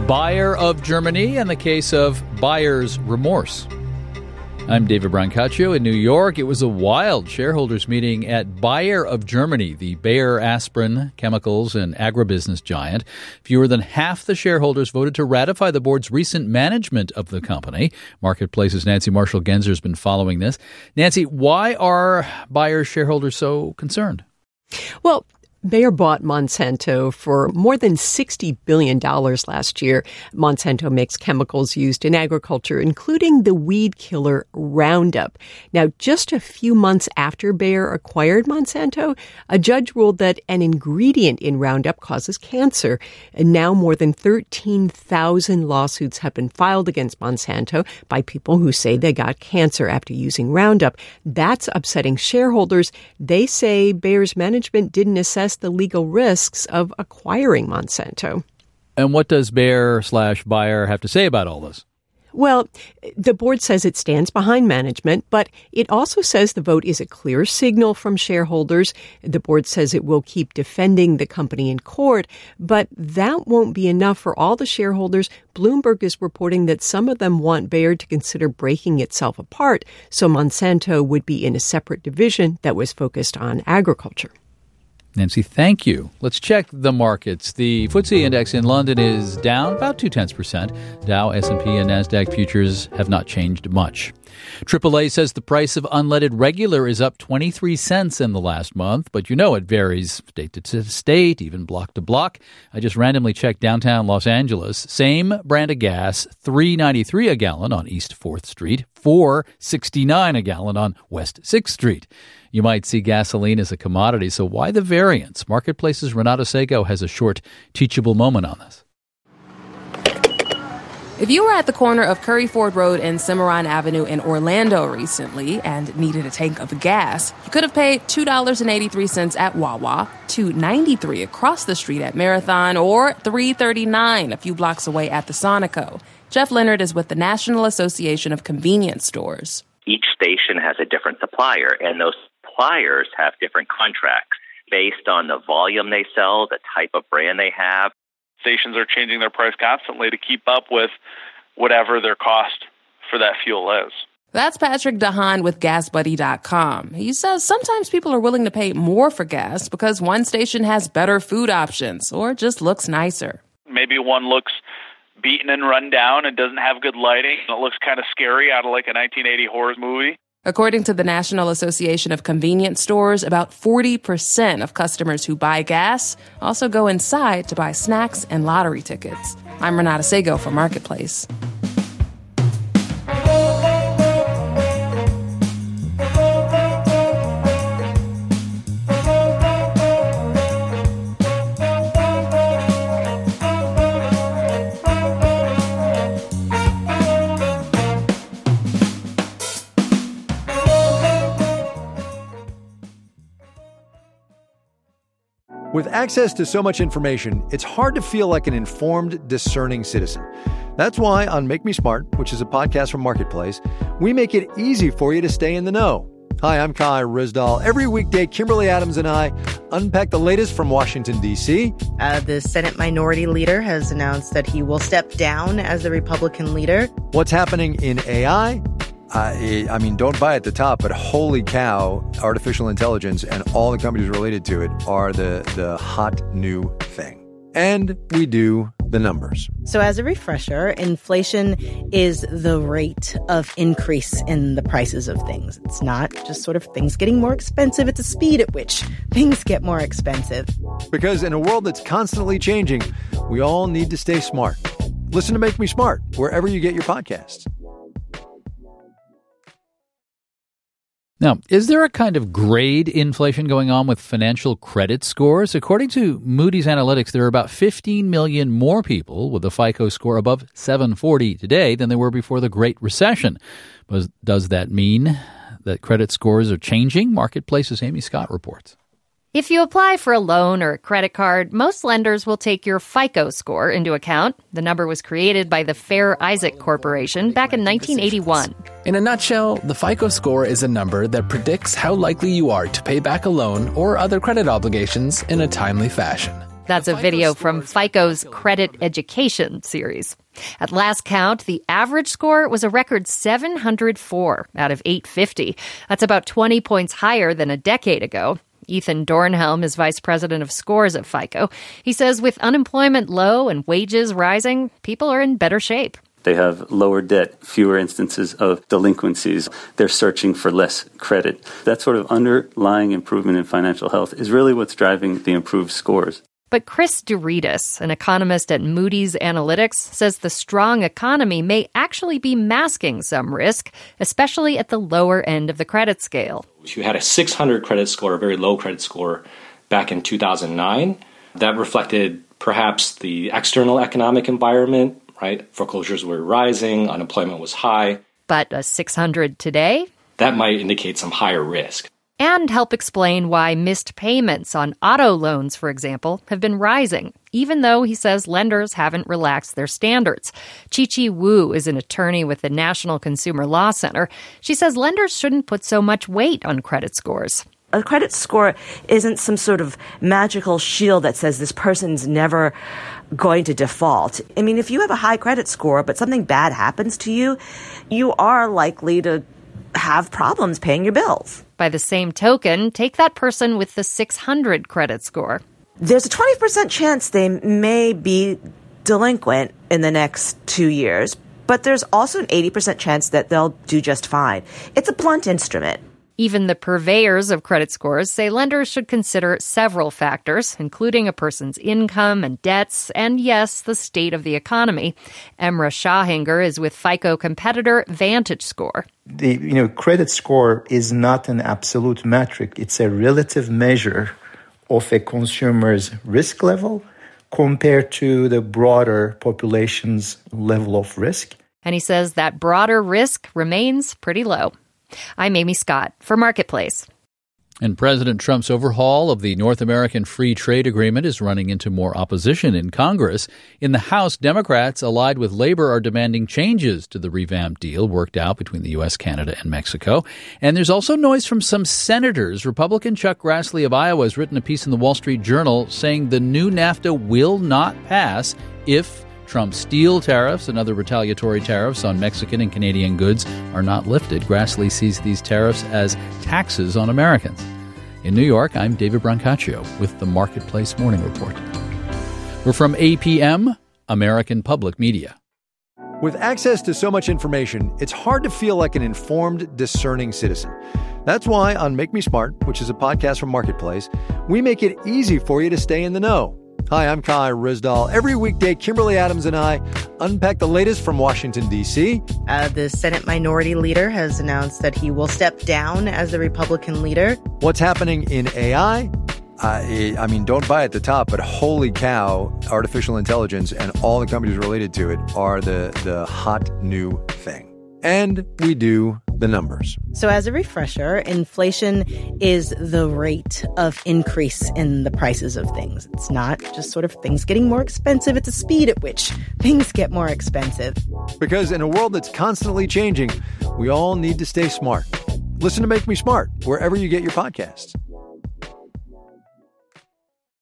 Bayer of Germany and the case of buyer's remorse. I'm David Brancaccio in New York. It was a wild shareholders meeting at Bayer of Germany, the Bayer aspirin, chemicals, and agribusiness giant. Fewer than half the shareholders voted to ratify the board's recent management of the company. Marketplace's Nancy Marshall-Genzer has been following this. Nancy, why are Bayer shareholders so concerned? Well, Bayer bought Monsanto for more than $60 billion last year. Monsanto makes chemicals used in agriculture, including the weed killer Roundup. Now, just a few months after Bayer acquired Monsanto, a judge ruled that an ingredient in Roundup causes cancer. And now more than 13,000 lawsuits have been filed against Monsanto by people who say they got cancer after using Roundup. That's upsetting shareholders. They say Bayer's management didn't assess the legal risks of acquiring Monsanto. And what does Bayer/Bayer have to say about all this? Well, the board says it stands behind management, but it also says the vote is a clear signal from shareholders. The board says it will keep defending the company in court, but that won't be enough for all the shareholders. Bloomberg is reporting that some of them want Bayer to consider breaking itself apart, so Monsanto would be in a separate division that was focused on agriculture. Nancy, thank you. Let's check the markets. The FTSE index in London is down about 0.2%. Dow, S&P, and NASDAQ futures have not changed much. AAA says the price of unleaded regular is up 23 cents in the last month, but you know it varies state to state, even block to block. I just randomly checked downtown Los Angeles. Same brand of gas, $3.93 a gallon on East 4th Street, $4.69 a gallon on West 6th Street. You might see gasoline as a commodity, so why the variance? Marketplace's Renato Sego has a short teachable moment on this. If you were at the corner of Curry Ford Road and Cimarron Avenue in Orlando recently and needed a tank of gas, you could have paid $2.83 at Wawa, $2.93 across the street at Marathon, or $3.39 a few blocks away at the Sonico. Jeff Leonard is with the National Association of Convenience Stores. Each station has a different supplier, and those suppliers have different contracts based on the volume they sell, the type of brand they have. Stations are changing their price constantly to keep up with whatever their cost for that fuel is. That's Patrick DeHaan with GasBuddy.com. He says sometimes people are willing to pay more for gas because one station has better food options or just looks nicer. Maybe one looks beaten and run down and doesn't have good lighting. It looks kind of scary out of like a 1980 horror movie. According to the National Association of Convenience Stores, about 40% of customers who buy gas also go inside to buy snacks and lottery tickets. I'm Renata Sego for Marketplace. With access to so much information, it's hard to feel like an informed, discerning citizen. That's why on Make Me Smart, which is a podcast from Marketplace, we make it easy for you to stay in the know. Hi, I'm Kai Rizdal. Every weekday, Kimberly Adams and I unpack the latest from Washington, D.C. The Senate Minority Leader has announced that he will step down as the Republican leader. What's happening in AI? I mean, don't buy at the top, but holy cow, artificial intelligence and all the companies related to it are the hot new thing. And we do the numbers. So as a refresher, inflation is the rate of increase in the prices of things. It's not just sort of things getting more expensive. It's a speed at which things get more expensive. Because in a world that's constantly changing, we all need to stay smart. Listen to Make Me Smart wherever you get your podcasts. Now, is there a kind of grade inflation going on with financial credit scores? According to Moody's Analytics, there are about 15 million more people with a FICO score above 740 today than there were before the Great Recession. But does that mean that credit scores are changing? Marketplace's Amy Scott reports. If you apply for a loan or a credit card, most lenders will take your FICO score into account. The number was created by the Fair Isaac Corporation back in 1981. In a nutshell, the FICO score is a number that predicts how likely you are to pay back a loan or other credit obligations in a timely fashion. That's a video from FICO's Credit Education series. At last count, the average score was a record 704 out of 850. That's about 20 points higher than a decade ago. Ethan Dornhelm is vice president of scores at FICO. He says with unemployment low and wages rising, people are in better shape. They have lower debt, fewer instances of delinquencies. They're searching for less credit. That sort of underlying improvement in financial health is really what's driving the improved scores. But Chris Douridas, an economist at Moody's Analytics, says the strong economy may actually be masking some risk, especially at the lower end of the credit scale. If you had a 600 credit score, a very low credit score, back in 2009, that reflected perhaps the external economic environment, right? Foreclosures were rising, unemployment was high. But a 600 today? That might indicate some higher risk. And help explain why missed payments on auto loans, for example, have been rising, even though he says lenders haven't relaxed their standards. Chi-Chi Wu is an attorney with the National Consumer Law Center. She says lenders shouldn't put so much weight on credit scores. A credit score isn't some sort of magical shield that says this person's never going to default. I mean, if you have a high credit score, but something bad happens to you, you are likely to have problems paying your bills. By the same token, take that person with the 600 credit score. There's a 20% chance they may be delinquent in the next 2 years, but there's also an 80% chance that they'll do just fine. It's a blunt instrument. Even the purveyors of credit scores say lenders should consider several factors, including a person's income and debts, and yes, the state of the economy. Emra Shahinger is with FICO competitor VantageScore. The credit score is not an absolute metric. It's a relative measure of a consumer's risk level compared to the broader population's level of risk. And he says that broader risk remains pretty low. I'm Amy Scott for Marketplace. And President Trump's overhaul of the North American Free Trade Agreement is running into more opposition in Congress. In the House, Democrats allied with Labor are demanding changes to the revamped deal worked out between the U.S., Canada, and Mexico. And there's also noise from some senators. Republican Chuck Grassley of Iowa has written a piece in the Wall Street Journal saying the new NAFTA will not pass if Trump's steel tariffs and other retaliatory tariffs on Mexican and Canadian goods are not lifted. Grassley sees these tariffs as taxes on Americans. In New York, I'm David Brancaccio with the Marketplace Morning Report. We're from APM, American Public Media. With access to so much information, it's hard to feel like an informed, discerning citizen. That's why on Make Me Smart, which is a podcast from Marketplace, we make it easy for you to stay in the know. Hi, I'm Kai Rizdal. Every weekday, Kimberly Adams and I unpack the latest from Washington, D.C. The Senate Minority Leader has announced that he will step down as the Republican leader. What's happening in AI? I mean, don't buy at the top, but holy cow, artificial intelligence and all the companies related to it are the hot new thing. And we do the numbers. So as a refresher, inflation is the rate of increase in the prices of things. It's not just sort of things getting more expensive. It's a speed at which things get more expensive. Because in a world that's constantly changing, we all need to stay smart. Listen to Make Me Smart wherever you get your podcasts.